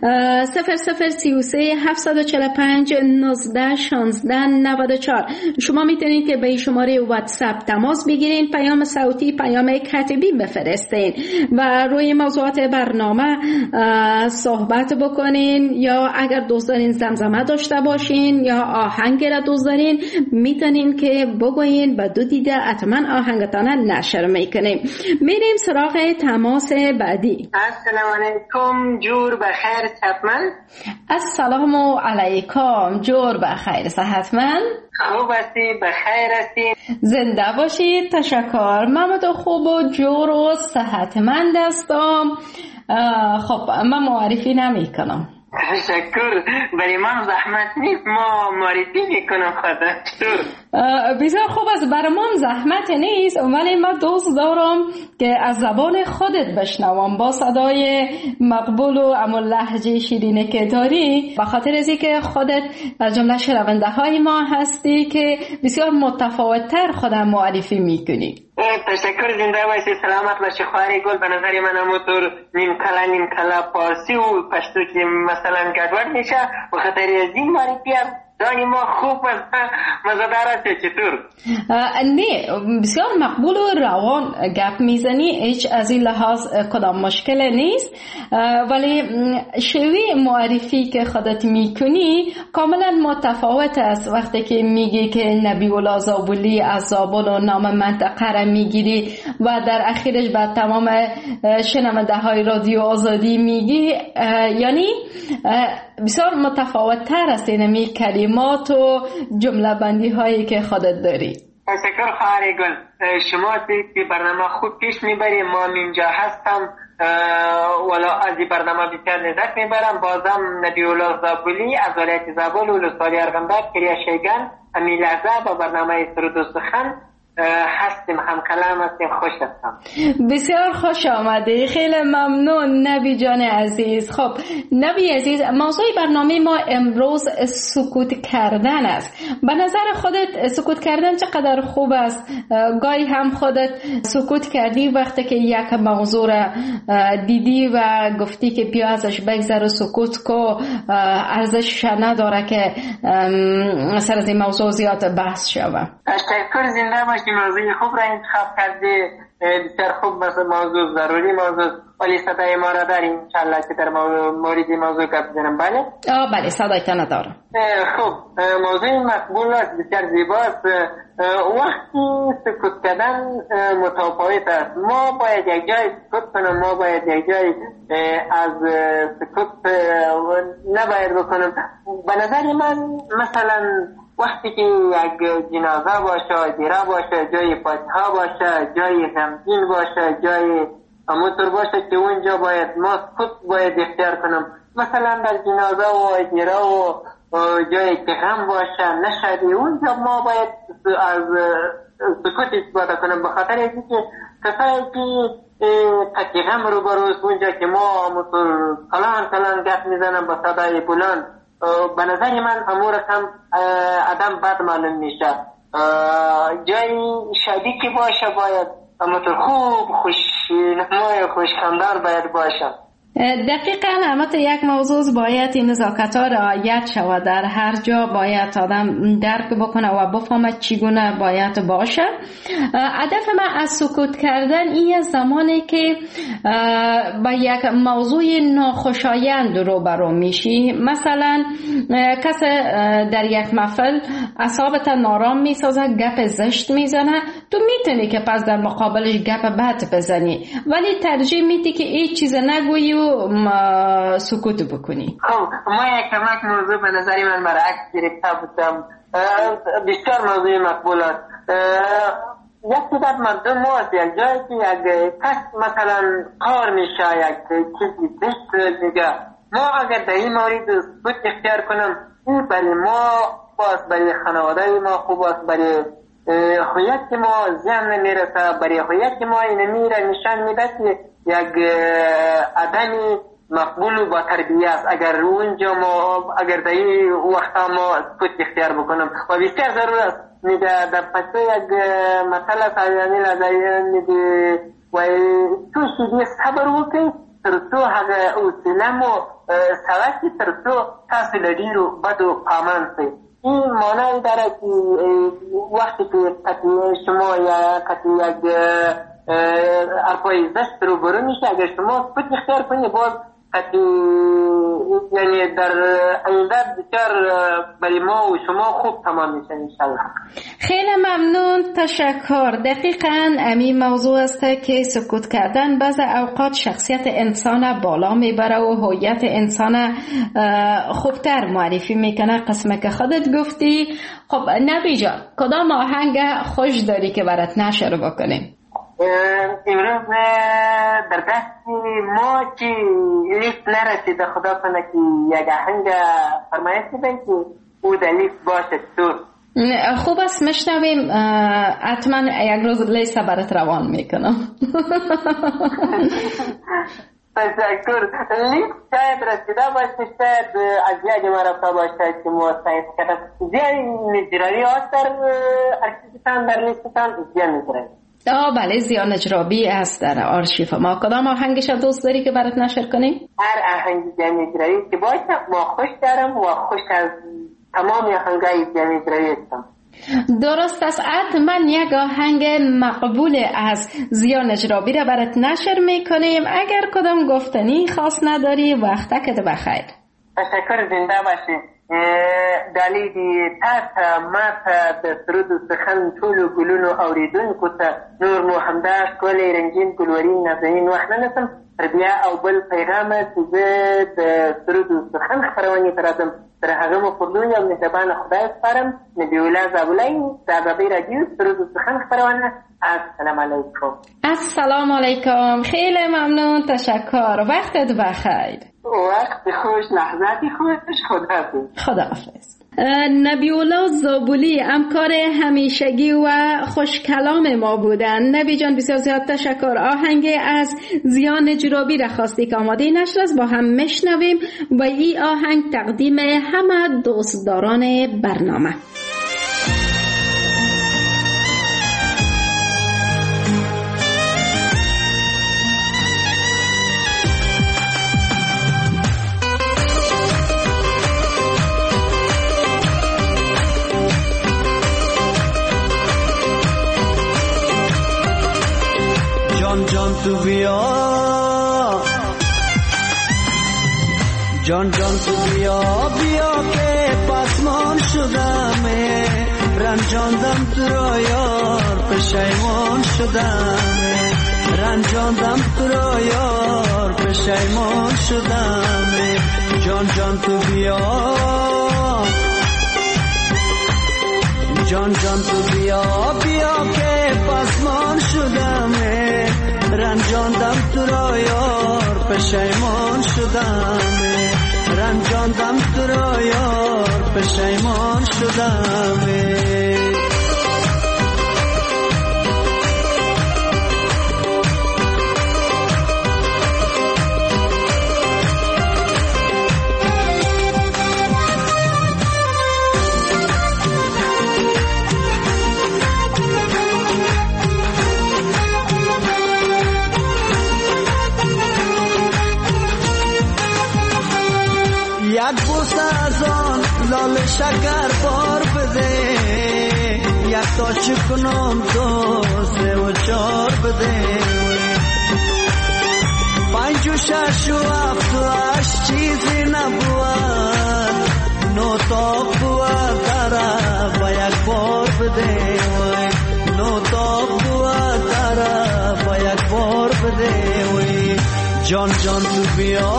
Speaker 3: 0033 745 19 16 94. شما میتونید که به شماره واتساپ تماس بگیرین، پیام صوتی، پیام کتبی بفرستین و روی موضوعات برنامه صحبت بکنین، یا اگر دوست دارین زمزمه داشته باشین یا آهنگ را دوست دارین میتونین که بگوین و دو دیده حتما آهنگتان نشر میکنیم. میریم سراغ تماس بعدی.
Speaker 8: السلام علیکم، جور بخیر صحتمند.
Speaker 3: السلام علیکم، جور بخیر صحتمند.
Speaker 8: خوب هستی؟ بخیر هستی؟
Speaker 3: زنده باشید. تشکر. من تو خوب و جور و صحتمند هستم. خب من معرفی نمی کنم.
Speaker 8: تشکر. برای من زحمت نیست، ما معرفی میکنم خودت.
Speaker 3: بسیار خوب است، برای من زحمت نیست، ولی من دوست دارم که از زبان خودت بشنوم با صدای مقبول و اما لهجه شیرینه که داری، به خاطر از اینکه خودت از جمله شنونده های ما هستی که بسیار متفاوت‌تر خودم معرفی میکنی.
Speaker 8: تشکر. زنده باشی، سلامت باشی خواهر گل. به نظر من همونطور نیم کلا پارسی و پشتو که مثلا گدوار میشه، به خاطر از این معرفی هم دانی ما خوب مزدار است. چطور؟
Speaker 3: نه، بسیار مقبول و روان گپ میزنی، هیچ از این لحاظ کدام مشکل نیست، ولی شوی معرفی که خودت میکنی کاملا متفاوت است. وقتی که میگی که نبی الله زابلی از زابل و نام منطقه را میگیری و در اخیرش بعد تمام شنونده های رادیو آزادی میگی، یعنی بسیار متفاوت تر است اینمی کلمات و جمله بندی هایی که خودت داری.
Speaker 8: تشکر خواهر گل. شما که برنامه خوب پیش میبری، ما اینجا هستم ولا از این برنامه بسیار لذت میبرم. بازم نبی الله زابلی از ولایت زابل و ولسوالی ارغنداب کریا شیگان امی لحظه با برنامه سرود و سخن هستیم، هم کلام هستیم. خوش هستم.
Speaker 3: بسیار خوش آمده، خیلی ممنون نبی جان عزیز. خب نبی عزیز، موضوع برنامه ما امروز سکوت کردن است. به نظر خودت سکوت کردن چقدر خوب است؟ گاهی هم خودت سکوت کردی وقتی که یک موضوع را دیدی و گفتی که بیا ازش بگذر و سکوت کو، ارزش نداره که سر از این موضوع زیاد بحث شود.
Speaker 8: تشکر. زنده باشی. موضوع خوب را انتخاب کردی، بسیار خوب. مثلا موضوع ضروری موضوع، ولی صدای ما را داریم انشالله که در مورد موضوع گپ بزنم. بله؟
Speaker 3: بله، صدایتان دارم.
Speaker 8: خوب. موضوع مقبول است، بسیار زیباست. وقتی سکوت کردن متفاوت است. ما باید یک جای سکوت کنم، ما باید یک جای از سکوت نباید بکنم. به نظر من مثلا وقتی که یک جنازه باشه، دیره باشه، جای فاتحه باشه، جای غمگین باشه، جای همونطور باشه که اونجا باید ما سکوت باید اختیار کنم. مثلا در جنازه و دیره و جایی که غم باشه نشدی، اونجا ما باید از سکوت استفاده کنم. به خاطر اینکه کسایی که تکی غم رو بروز اونجا که ما همونطور کلان گپ میزنم با صدای بلند، به نظر من امور هم آدم بد معلوم میشه. جای شادی که باشه باید همونطور خوب خوشنمای خوشخندان باید باشه.
Speaker 3: دقیقاً. البته یک موضوع باید این نزاکت ها رعایت شود، در هر جا باید آدم درک بکنه و بفهمه چگونه باید باشه. هدف من از سکوت کردن این زمانی که با یک موضوع ناخوشایند روبرو میشی، مثلا کس در یک محفل اعصابت نارام میسازه، گپ زشت میزنه، تو میتونی که پس در مقابلش گپ بد بزنی، ولی ترجیح میدی که هیچ چیز نگویی و سکوت بکنی.
Speaker 8: خب ما یک کمک موضوع به نظری من برعکس گرفته بودم. بسیار موضوع مقبول است. یک تعداد مردم هست یک جایی که یک کس مثلا کار میشه، یک چیزی بست میگه، ما اگر در این مورد سکوت اختیار کنم
Speaker 9: این برای ما باز برای خانواده ما خوب است، برای هویت ما زیان نمیرسه، برای هویت ما این میره نشان میده که یک آدمی مقبول و با تربیه است. اگر اونجا ما اگر در این وقتا ما سکوت اختیار بکنم و بسیار ضرور است. میگه در پسته یک مسئله سایانی لازایی میگه و تو شدی صبر وکی تر تو هغه اوسلم و سواکی تر تو تاسو لدی رو بد و پامان سی. این معنی داره که وقتی که شما یا کتی یک ارپای زشت رو برو میشه، اگر شما سکوت اختیار کنی باز یعنی در آینده بسیار برای ما و شما خوب تمام میشه انشالله.
Speaker 3: خیلی ممنون، تشکر. دقیقاً همین موضوع است که سکوت کردن بعض اوقات شخصیت انسان بالا میبره و هویت انسان خوبتر معرفی میکنه. قسمه که خودت گفتی. خب نبی جان کدام آهنگ خوش داری که برات نشر بکنیم؟
Speaker 9: امروز در دستی ما که لیست نرسیده، خدا کنه که یک آهنگ فرمایش بدن که او در لیست باشه. تو
Speaker 3: خوب است میشنویم. حتما یک روز لیست برات روان میکنم.
Speaker 9: تشکر. لیست شاید رسیده باشه، شاید از یاد ما رفته باشه که مستعد کردم. زیاد نجرایی هست در ارشیفتان، در لیستان زیاد نجرایی.
Speaker 3: بله زیان نجرابی است در آرشیف ما. کدام آهنگش دوست داری که برات نشر کنیم؟
Speaker 9: هر آهنگ زیان نجرایی که باشه ما خوش دارم و خوش از تمام آهنگای زیان نجرایی هستم.
Speaker 3: درست است. حتما یک آهنگ مقبول از زیان نجرابی را برات نشر میکنیم. اگر کدام گفتنی خاص نداری وقتت بخیر.
Speaker 9: تشکر، زنده باشی. دلیدی تا ماتا د سرود و سخن ټولو ګلونو اوریدونکو ته نور نو همدا ښکلی رنګین ګلورین نازنین وخت نه نسم تر بیا او بل پیغامه چې زه د سرود و سخن خپرونې ته راځم. تر هغه مو پر لوی او مهربانه خدای سپارم. نبی الله زابلای د ازادۍ راډیو سرود و سخن خپرونه. السلام علیکم.
Speaker 3: السلام علیکم. خیلی ممنون، تشکر. وقتت بخیر.
Speaker 9: وقت خوش، لحظاتی خوش.
Speaker 3: خداحافظ. نبی الله زابلی همکار همیشگی و خوش کلام ما بودن. نبی جان بسیار زیاد تشکر. آهنگ از زیان نجرابی را خواستی که آماده نشر است، با هم میشنویم و این آهنگ تقدیم همه دوستداران برنامه.
Speaker 6: جان تو بیا، جان تو بیا بیا که پسمان شدم، رنجاندم تو را یار پشیمان شدم، رنجاندم تو را یار پشیمان شدم. جان تو بیا، جان تو بیا بیا که پسمان شدم، رنجاندم تو را یار پشیمان شدم، رنجاندم تو را یار پشیمان شدم. یک بوسه از آن لال شکر بار بده، یک تا چکنم دو سه و چار بده، پنج و شش و هفت و هشت چیزی نبود، نو تا بود طرف و یک بار بده، نو تا بود طرف و یک بار بده. جان تو بیا،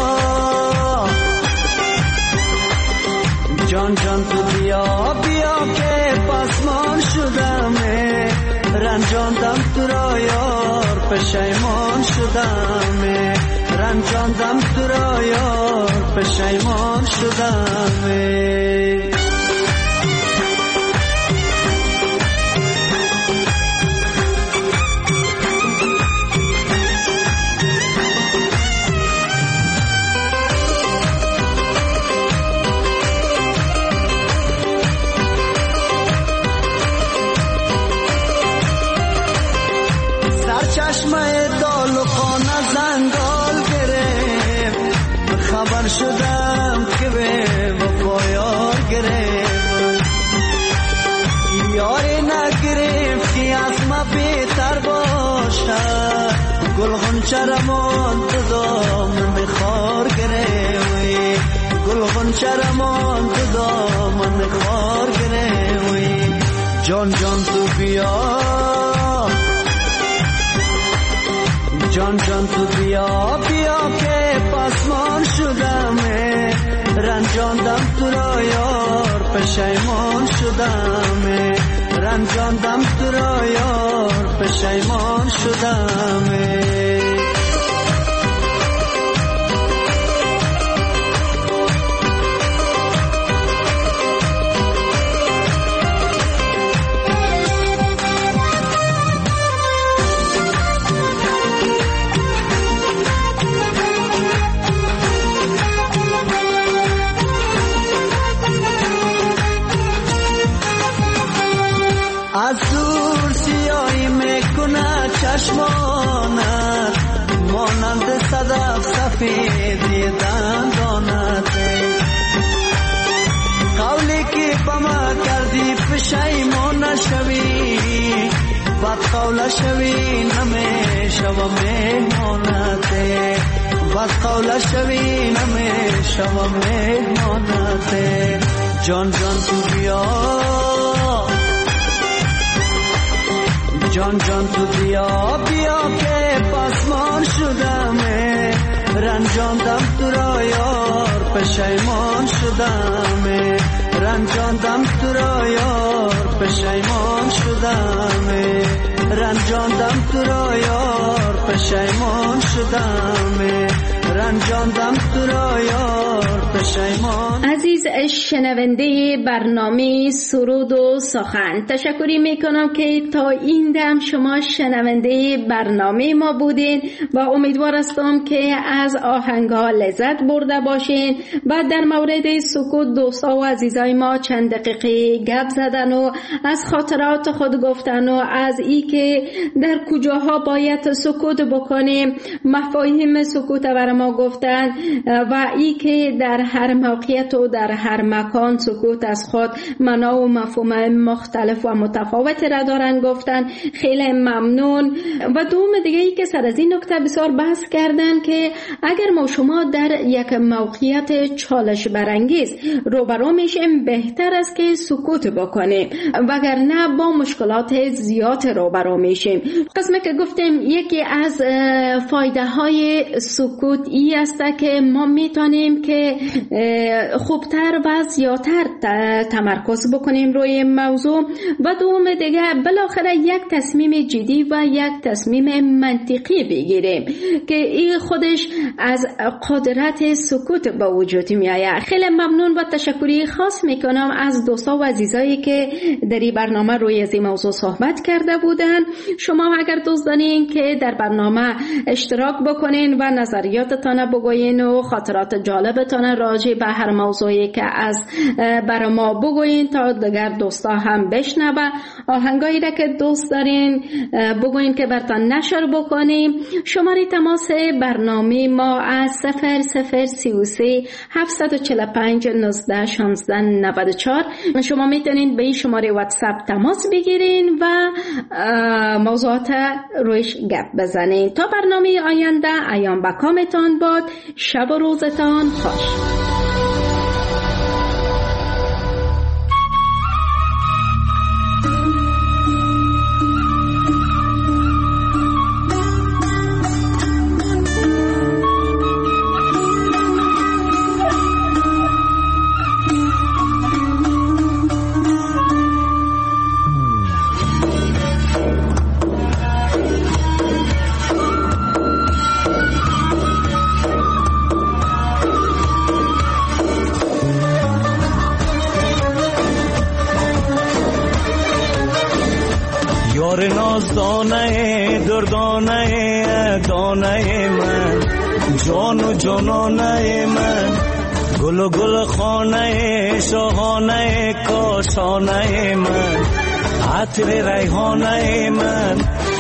Speaker 6: جان تو بیا بیا که پسمان شدم، رنجاندم تو را یار پشیمان شدم، رنجاندم تو را یار پشیمان شدم چشمه دال و خانه زنگال گرفت خبر شدم که به وفایار گرفت یاری نگرفتی از ما بهتر باشد گل غنچه رمان تو دامن خار گرفتی گل غنچه رمان تو دامن خار گرفتی جان جان تو بیا جان جان تو بیا بیا که پسمان شدم رنجاندم تو را یار پشیمان شدم رنجاندم تو را یار پشیمان شدم از دور سیاهی میکنه چشمانت مانند صدف سفیدی دندانت قولی که بما کردی پشیمان نشوی بد قول شوی نمیشو مهمانت بد قول شوی نمیشو مهمانت جان جان تو بیا جان جان تو بیا بیا که پسمان شدم رنجاندم تو را یار پشیمان شدم رنجاندم تو را یار پشیمان شدم رنجاندم تو را یار پشیمان شدم رنجاندم تو را یار پشیمان.
Speaker 3: عزیز شنونده برنامه سرود و سخن، تشکری میکنم که تا این دم شما شنونده برنامه ما بودین و امیدوار هستم که از آهنگها لذت برده باشین و در مورد سکوت دوستا و عزیزای ما چند دقیقه گپ زدن و از خاطرات خود گفتن و از ای که در کجاها باید سکوت بکنیم، مفاهیم سکوت بر ما گفتن و ای که در هر موقعیت و در هر مکان سکوت از خود معنا و مفهوم مختلف و متفاوت را دارن گفتن. خیلی ممنون. و دوم دیگه ای که سر از این نکته بسیار بحث کردن که اگر ما شما در یک موقعیت چالش برانگیز روبرو میشیم بهتر است که سکوت بکنیم وگرنه با مشکلات زیاد روبرو میشیم. قسمه که گفتیم یکی از فایده های سکوت ای است که ما میتونیم که خوبتر و زیادتر تمرکز بکنیم روی موضوع و دوم دیگه بالاخره یک تصمیم جدی و یک تصمیم منطقی بگیریم که این خودش از قدرت سکوت به وجود می آید. خیلی ممنون و تشکری خاص میکنم از دوستا و عزیزایی که در این برنامه روی از این موضوع صحبت کرده بودن. شما اگر دوست دارین که در برنامه اشتراک بکنین و نظریاتتان بگوین و خاطرات جالبتان راجع به هر موضوعی که از بر ما بگوین تا دیگر دوستا هم بشنوه، آهنگایی را که دوست دارین بگوین که برتان نشر بکنیم. شماره تماس برنامه ما از 0033 745 19 16 94. شما میتونین به این شماره واتساپ تماس بگیرین و موضوعات رویش گپ بزنین. تا برنامه آینده ایام بکامتان باد. شب و روزتان خوش.
Speaker 6: یار نازدانه دردانه دانه من، جان و جانانه من، گل و گل خانه شاهانه کاشانه من، عطر ریحانه من.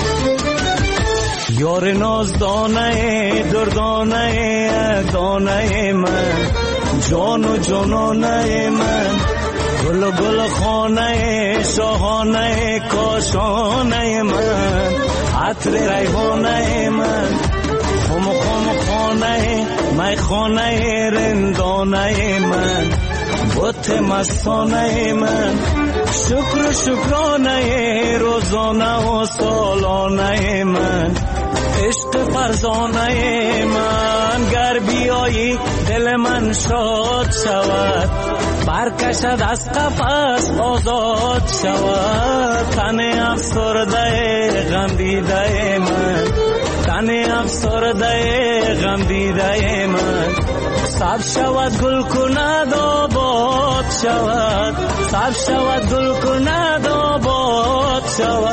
Speaker 6: یار نازدانه دردانه دانه من، جان و جانانه من، گل و گل خانه شاهانه کاشانه من، عطر ریحانه من، خم خم خانه می خانه رندانه من، بت مستانه من، شکر و شکرانه روزانه و سالانه من، عشق فرزانه من. گر بیایی دل من شاد شود، برکشد از قفس آزاد شود. تن افسرده غم دیده من، تن افسرده غم دیده من، سبز شود گل کند آباد شود، سبز شود گل کند آباد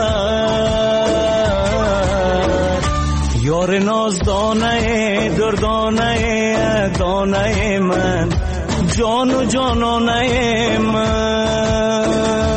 Speaker 6: شود. یار نازدانه دردانه دانه من، جان و جانانه من.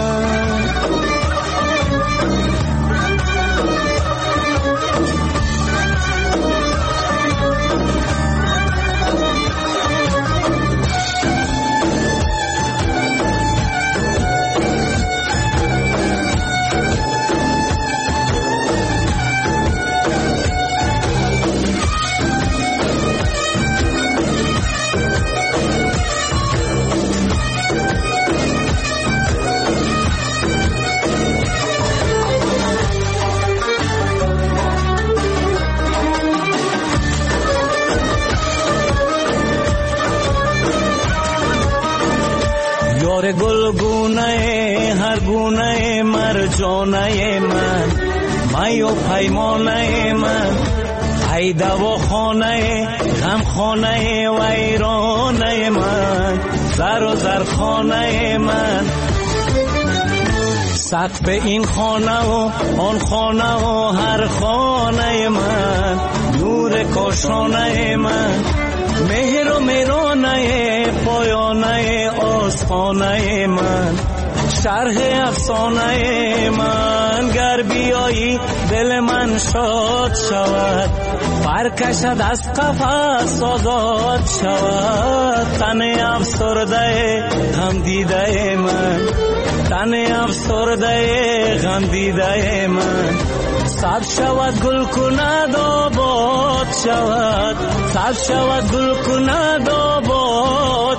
Speaker 6: گلگونه هر گونه مرجانه من، می و پیمانه من، ای دواخانه غم خانه ویرانه من، زر و زرخانه من، سقف این خانه و آن خانه و هر خانه من، نور کاشانه من، مهر و مهرانه پایانه آستانه من، شرح افسانه من. گر بیایی دل من شاد شود، برکشد از قفس آزاد شود. تن افسرده غم دیده من، تن افسرده غم دیده من، سبز شود گل کند آباد شود، سبز شود گل کند آباد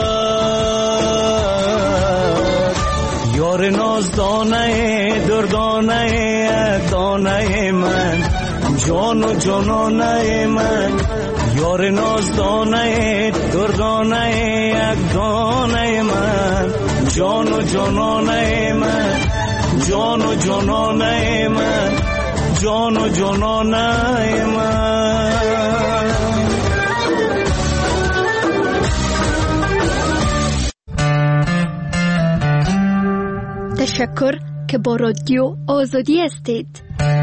Speaker 6: شود. یار نازدانه دردانه دانه من، جان و جانانه من، یار نازدانه دردانه یک دانه من، جان و جانانه من، جان و جانانه من، جان و جانانه من.
Speaker 10: تشکر که با رادیو آزادی هستید.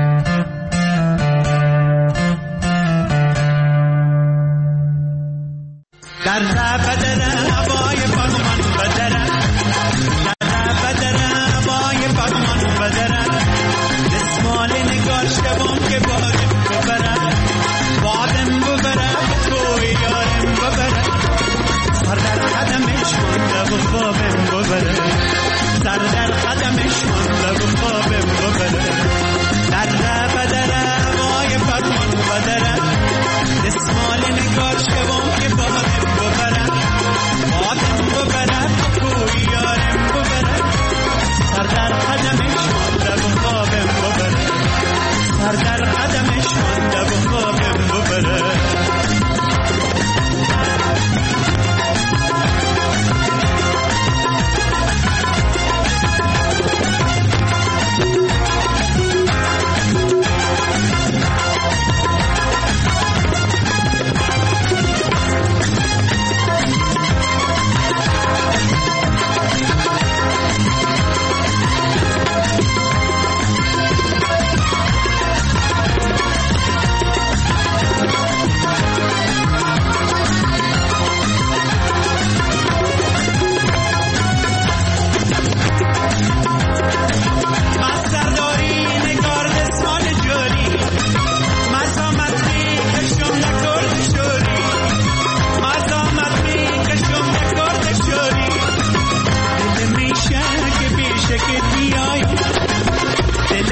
Speaker 4: در بدر هوای پاکمان بدرن، در بدر هوای پاکمان بدرن، دستمال نگار شبم که بادم ببرن، بادم ببرن توی یارم ببرن، سر در قدمش مانده و خوابم ببرن، سر در قدمش مانده و خوابم ببرن. در بدر هوای پاکمان بدرن، دستمال نگار شبم که بادم ببرن، بادم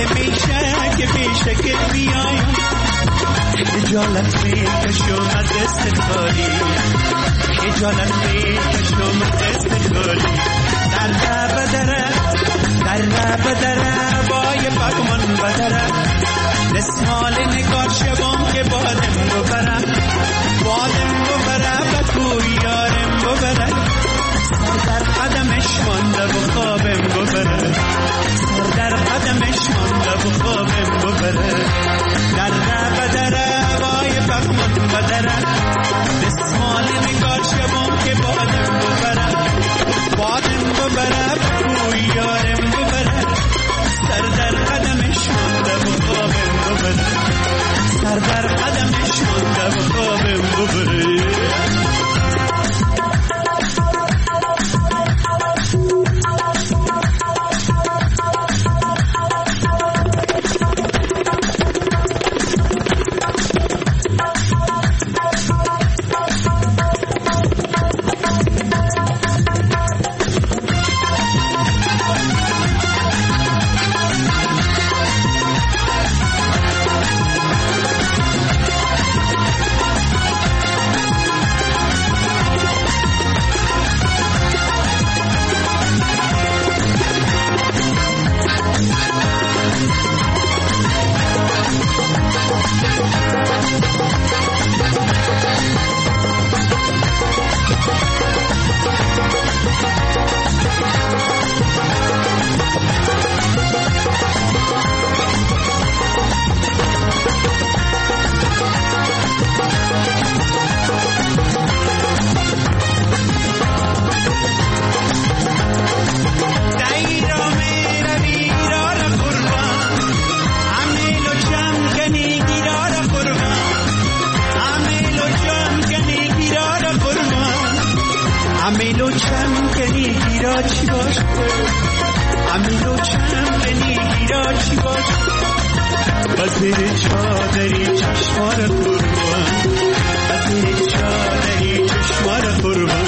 Speaker 11: میشه که پیشه که بیایم اجالت میکشم از استخاری اجالت میکشم از استخاری در بدره بای پاکمان بدره دستمال نگار شبام که بادم ببره به کوی یارم ببره سر در قدمش مانده و خوابم ببره سر در قدمش مانده و خوابم ببره در وای پاکمان بدره دستمال نگار شبام که بادم ببره به کوی یارم ببره سر در قدمش مانده و خوابم ببره سر در قدمش مانده و خوابم ببره
Speaker 6: امیلو چمکنی گیرا چی باش امیلو چمکنی گیرا چی باش بزیر چادری چشمار قربان بزیر چادری چشمار قربان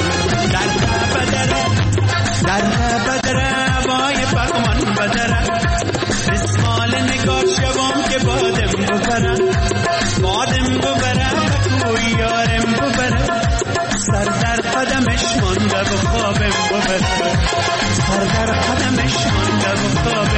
Speaker 6: در بدره وای پاکمان بدره اسمال نگار شبام که بادم ببره کوی یارم ببره سر در قدمش مانده و خوابم ببره سر در قدمش مانده و خوابم